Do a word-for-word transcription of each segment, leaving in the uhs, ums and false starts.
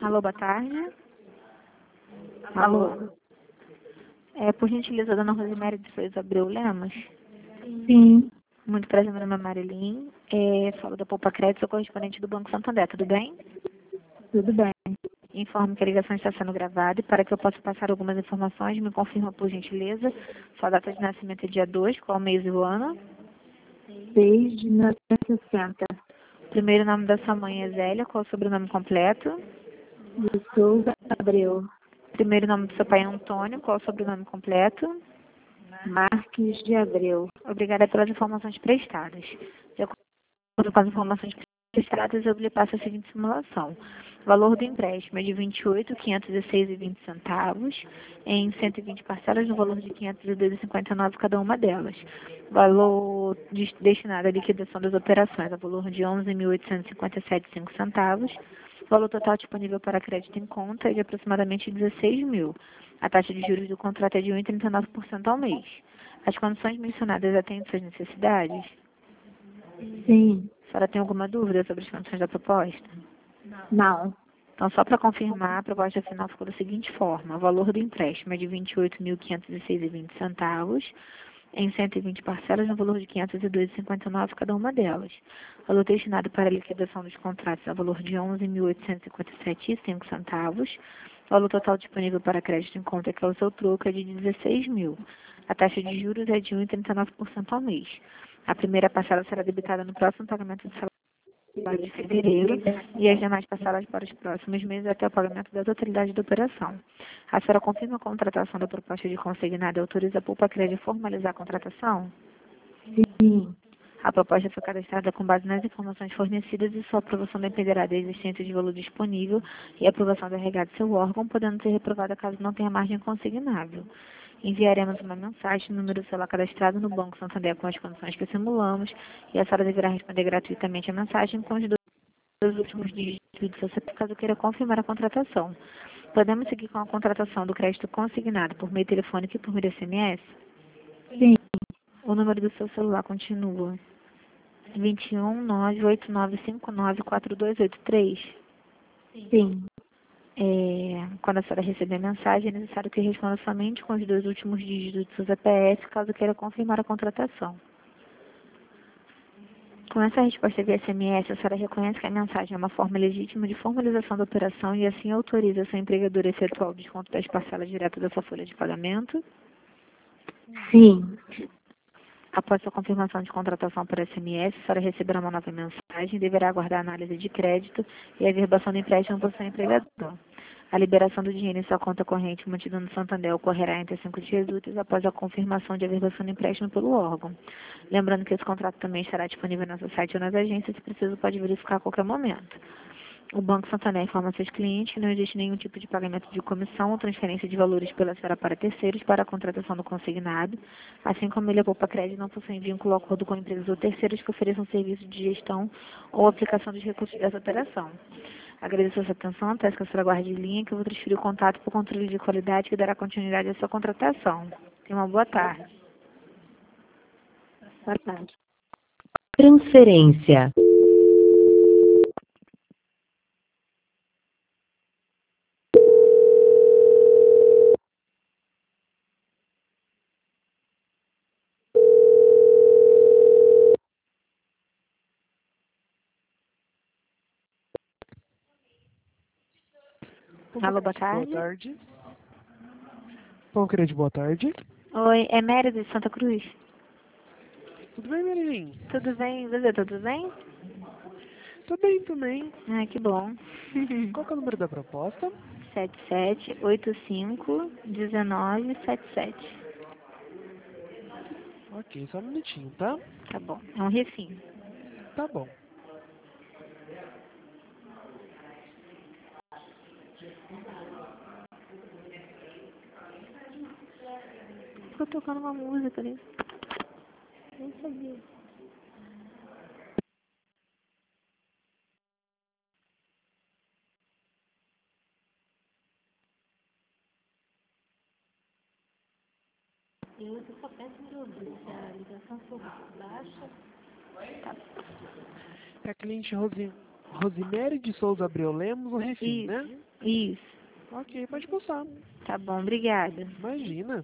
Alô, boa tarde. Alô? É, por gentileza, dona Rosemary de Souza Abreu Lemos. Sim, Muito prazer, meu nome é Marilyn. É, falo da Poupa Crédito, sou correspondente do Banco Santander, tudo bem? tudo bem. Informo que a ligação está sendo gravada e para que eu possa passar algumas informações, me confirma, por gentileza, sua data de nascimento é dia dois, qual mês e o ano? Desde mil novecentos e sessenta. Primeiro nome da sua mãe é Zélia, qual é o sobrenome completo? De Souza Abreu. Primeiro nome do seu pai é Antônio, qual é o sobrenome completo? Marques de Abreu. Obrigada pelas informações prestadas. De acordo com as informações prestadas, eu lhe passo a seguinte simulação. O valor do empréstimo é de vinte e oito mil quinhentos e seis reais e vinte centavos, em cento e vinte parcelas no valor de quinhentos e dois reais e cinquenta e nove cada uma delas. Valor de- destinado à liquidação das operações, a valor de onze mil oitocentos e cinquenta e sete reais e cinco centavos. O valor total disponível para crédito em conta é de aproximadamente dezesseis mil. A taxa de juros do contrato é de um vírgula trinta e nove por cento ao mês. As condições mencionadas atendem suas necessidades? Sim, A senhora tem alguma dúvida sobre as condições da proposta? não. Então, só para confirmar, a proposta final ficou da seguinte forma. O valor do empréstimo é de vinte e oito mil quinhentos e seis reais e vinte centavos, em cento e vinte parcelas no valor de quinhentos e dois reais e cinquenta e nove cada uma delas. O valor destinado para a liquidação dos contratos é o valor de onze mil oitocentos e cinquenta e sete reais e cinco centavos. O valor total disponível para crédito em conta, que é o seu troco, é de dezesseis mil. A taxa de juros é de um vírgula trinta e nove por cento ao mês. A primeira parcela será debitada no próximo pagamento de salário de fevereiro e as demais parcelas para os próximos meses até o pagamento da totalidade da operação. A senhora confirma a contratação da proposta de consignado e autoriza a Poupa Crédito a formalizar a contratação? Sim, A proposta foi cadastrada com base nas informações fornecidas e sua aprovação dependerá da existência de valor disponível e aprovação da regada de seu órgão, podendo ser reprovada caso não tenha margem consignável. Enviaremos uma mensagem no número do celular cadastrado no Banco Santander com as condições que simulamos e a senhora deverá responder gratuitamente a mensagem com os dois últimos dígitos do seu C P F caso queira confirmar a contratação. Podemos seguir com a contratação do crédito consignado por meio telefônico e por meio de S M S? sim, O número do seu celular continua vinte e um, nove oito nove cinco nove quatro dois oito três. sim. É, quando a senhora receber a mensagem, é necessário que responda somente com os dois últimos dígitos do seu C P F, caso queira confirmar a contratação. Com essa resposta via S M S, a senhora reconhece que a mensagem é uma forma legítima de formalização da operação e assim autoriza a sua empregadora a efetuar o desconto das parcelas diretas da sua folha de pagamento? Sim, Após sua confirmação de contratação por S M S, a senhora receberá uma nova mensagem e deverá aguardar a análise de crédito e a verbação do empréstimo por seu empregador. A liberação do dinheiro em sua conta corrente mantida no Santander ocorrerá entre cinco dias úteis após a confirmação de averbação do empréstimo pelo órgão. Lembrando que esse contrato também estará disponível no nosso site ou nas agências, se preciso pode verificar a qualquer momento. O Banco Santander informa seus clientes que não existe nenhum tipo de pagamento de comissão ou transferência de valores pela senhora para terceiros para a contratação do consignado, assim como ele e a Poupa Crédito não possuem vínculo ou acordo com empresas ou terceiros que ofereçam serviço de gestão ou aplicação dos recursos dessa operação. Agradeço a sua atenção, peço que a senhora guarde em linha que eu vou transferir o contato para o controle de qualidade que dará continuidade à sua contratação. Tenha uma boa tarde. boa tarde. Transferência. Alô, boa tarde. Boa tarde. Pão Crédito, boa tarde. Oi, é Mérida de Santa Cruz. Tudo bem, Marilyn? Tudo bem? Você, tudo bem? Tô bem também. Ai, que bom. Qual que é o número da proposta? sete sete oito cinco um nove sete sete. Ok, só um minutinho, tá? Tá bom. É um refinho. Tá bom. Ficou tocando uma música ali. Nem sabia. E você só pensa em ouvir. Se a ligação for baixa, tá. É a cliente Rosi... Rosemary de Souza Abreu Lemos, o Refim, Isso. né? Isso. Ok, pode passar. Tá bom, obrigada. Imagina.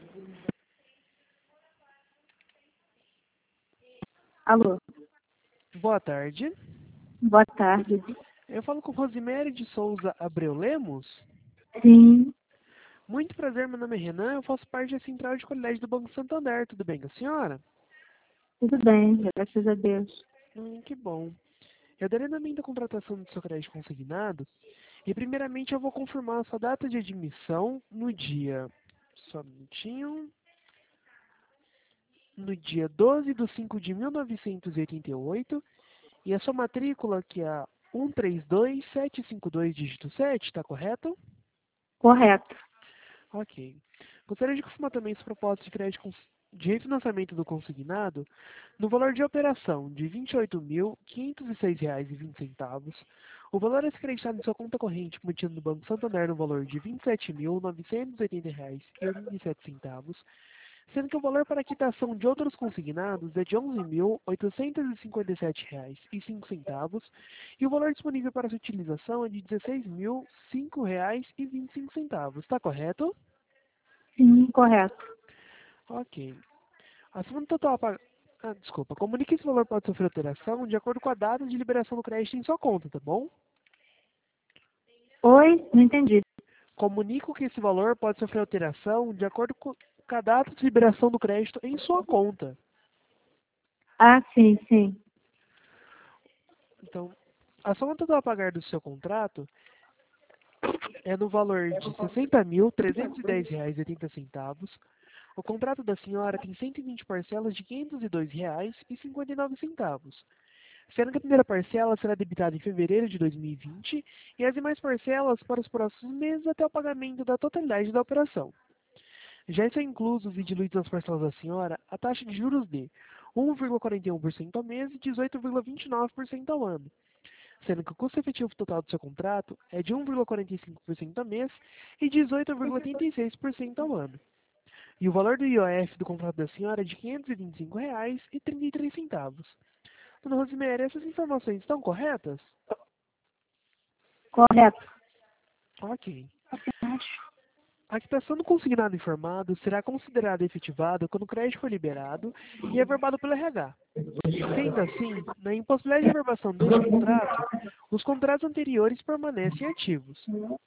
Alô, Boa tarde. boa tarde. Eu falo com Rosemary de Souza Abreu Lemos. Sim, Muito prazer, meu nome é Renan, eu faço parte da Central de Qualidade do Banco Santander. Tudo bem com a senhora? tudo bem, graças a Deus. Hum, que bom. Eu darei na minha contratação do seu crédito consignado e primeiramente eu vou confirmar a sua data de admissão no dia... Só um minutinho... No dia doze de cinco de mil novecentos e oitenta e oito e a sua matrícula, que é a um três dois sete cinco dois dígito sete, está correto? Correto. Ok. Gostaria de confirmar também esse propósito de crédito cons- de refinanciamento do consignado no valor de operação de vinte e oito mil quinhentos e seis reais e vinte centavos. O valor a ser creditado em sua conta corrente mantido no Banco Santander no valor de vinte e sete mil novecentos e oitenta reais e oitenta e sete centavos, sendo que o valor para quitação de outros consignados é de onze mil oitocentos e cinquenta e sete reais e cinco centavos e o valor disponível para sua utilização é de dezesseis mil cinco reais e vinte e cinco centavos. Está correto? Sim, correto. Ok. A soma total a pagar... Ah, desculpa. Comunique que esse valor pode sofrer alteração de acordo com a data de liberação do crédito em sua conta, tá bom? Oi, não entendi. Comunico que esse valor pode sofrer alteração de acordo com a data de liberação do crédito em sua conta. Ah, sim, sim. Então, a soma total a pagar do seu contrato é no valor de sessenta mil trezentos e dez reais e oitenta centavos. O contrato da senhora tem cento e vinte parcelas de quinhentos e dois reais e cinquenta e nove centavos. Sendo que a primeira parcela será debitada em fevereiro de dois mil e vinte e as demais parcelas para os próximos meses até o pagamento da totalidade da operação. Já estão inclusos e diluídos nas parcelas da senhora a taxa de juros de um vírgula quarenta e um por cento ao mês e dezoito vírgula vinte e nove por cento ao ano, sendo que o custo efetivo total do seu contrato é de um vírgula quarenta e cinco por cento ao mês e dezoito vírgula oitenta e seis por cento ao ano. E o valor do I O F do contrato da senhora é de quinhentos e vinte e cinco reais e trinta e três centavos. Dona Rosemary, essas informações estão corretas? Correto. Ok. A quitação do consignado informado será considerada efetivada quando o crédito for liberado e averbado pelo R H. Sendo assim, na impossibilidade de averbação deste contrato, os contratos anteriores permanecem ativos.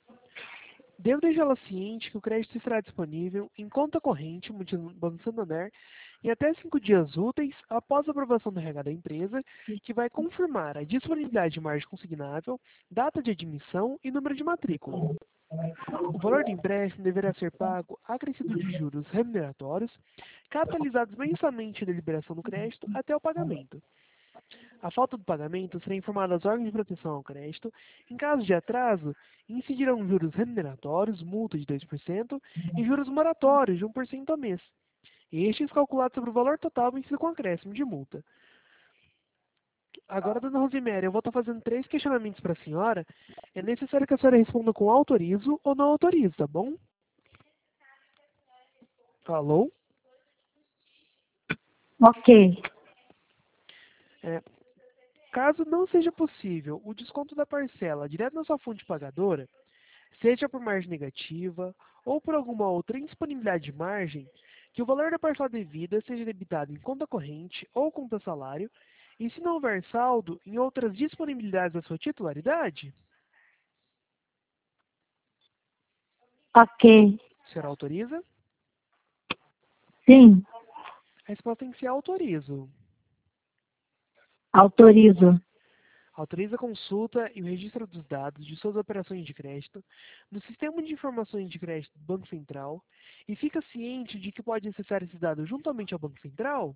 Devo deixá-la ciente que o crédito estará disponível em conta corrente no Banco Santander em até cinco dias úteis após a aprovação do R H da empresa, que vai confirmar a disponibilidade de margem consignável, data de admissão e número de matrícula. O valor do empréstimo deverá ser pago acrescido de juros remuneratórios, capitalizados mensalmente da liberação do crédito até o pagamento. A falta do pagamento será informada às órgãos de proteção ao crédito. Em caso de atraso, incidirão juros remuneratórios, multa de dois por cento, e juros moratórios de um por cento ao mês. Estes calculados sobre o valor total vencido com acréscimo de multa. Agora, dona Rosemary, eu vou estar fazendo três questionamentos para a senhora. É necessário que a senhora responda com autorizo ou não autorizo, tá bom? Alô? Ok. É, caso não seja possível o desconto da parcela direto na sua fonte pagadora, seja por margem negativa ou por alguma outra indisponibilidade de margem, que o valor da parcela devida seja debitado em conta corrente ou conta salário, e se não houver saldo, em outras disponibilidades da sua titularidade? Ok. A senhora autoriza? Sim, A resposta tem que ser autorizo. autorizo. Autoriza a consulta e o registro dos dados de suas operações de crédito no Sistema de Informações de Crédito do Banco Central e fica ciente de que pode acessar esses dados juntamente ao Banco Central?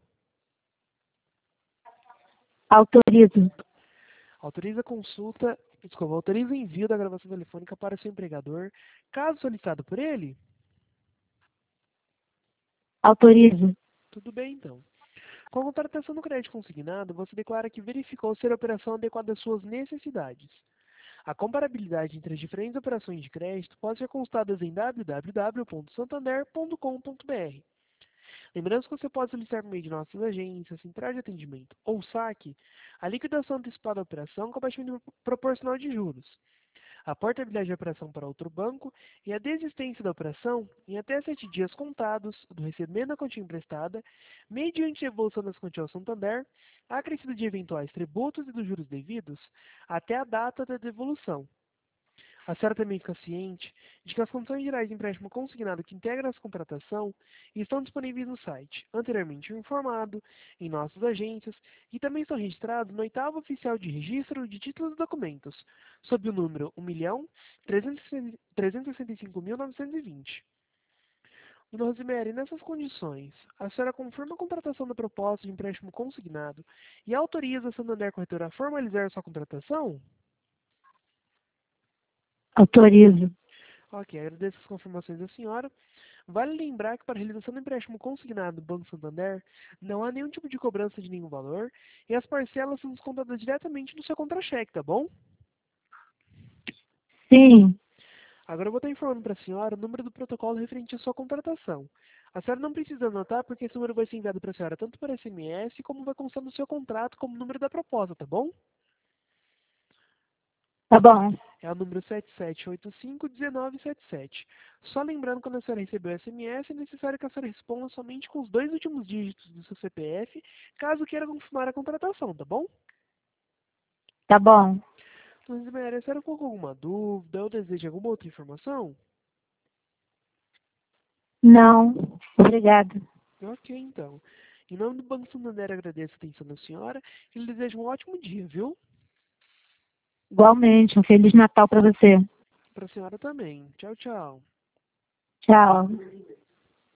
Autorizo. Autoriza a consulta, desculpa, autoriza o envio da gravação telefônica para seu empregador, caso solicitado por ele? Autorizo. Tudo bem, então. Com a contratação do crédito consignado, você declara que verificou ser a operação adequada às suas necessidades. A comparabilidade entre as diferentes operações de crédito pode ser consultada em w w w ponto santander ponto com ponto b r. Lembrando que você pode solicitar por meio de nossas agências, central de atendimento ou saque, a liquidação antecipada da operação com abatimento proporcional de juros. a portabilidade da operação para outro banco e a desistência da operação em até sete dias contados do recebimento da quantia emprestada, mediante a devolução das quantias ao Santander, acrescido de eventuais tributos e dos juros devidos, até a data da devolução. A senhora também fica ciente de que as condições gerais de empréstimo consignado que integram essa contratação estão disponíveis no site, anteriormente informado, em nossas agências, e também estão registrados no oitavo oficial de registro de títulos e documentos, sob o número um milhão trezentos e sessenta e cinco mil novecentos e vinte. Dona Rosemary, nessas condições, a senhora confirma a contratação da proposta de empréstimo consignado e autoriza a Santander Corretora a formalizar sua contratação? Autorizo. Ok, agradeço as confirmações da senhora. Vale lembrar que para a realização do empréstimo consignado do Banco Santander, não há nenhum tipo de cobrança de nenhum valor e as parcelas são descontadas diretamente no seu contra-cheque, tá bom? Sim. Agora eu vou estar informando para a senhora o número do protocolo referente à sua contratação. A senhora não precisa anotar porque esse número vai ser enviado para a senhora tanto por S M S como vai constar no seu contrato como número da proposta, tá bom? Tá bom. É o número sete sete oito cinco um nove sete sete. Só lembrando que quando a senhora recebeu o S M S, é necessário que a senhora responda somente com os dois últimos dígitos do seu C P F, caso queira confirmar a contratação, tá bom? Tá bom. Dona Ismael, a senhora ficou com alguma dúvida ou deseja alguma outra informação? Não. Obrigada. Ok, então. Em nome do Banco Santander, agradeço a atenção da senhora e lhe desejo um ótimo dia, viu? Igualmente. Um Feliz Natal para você. Para a senhora também. Tchau, tchau. Tchau.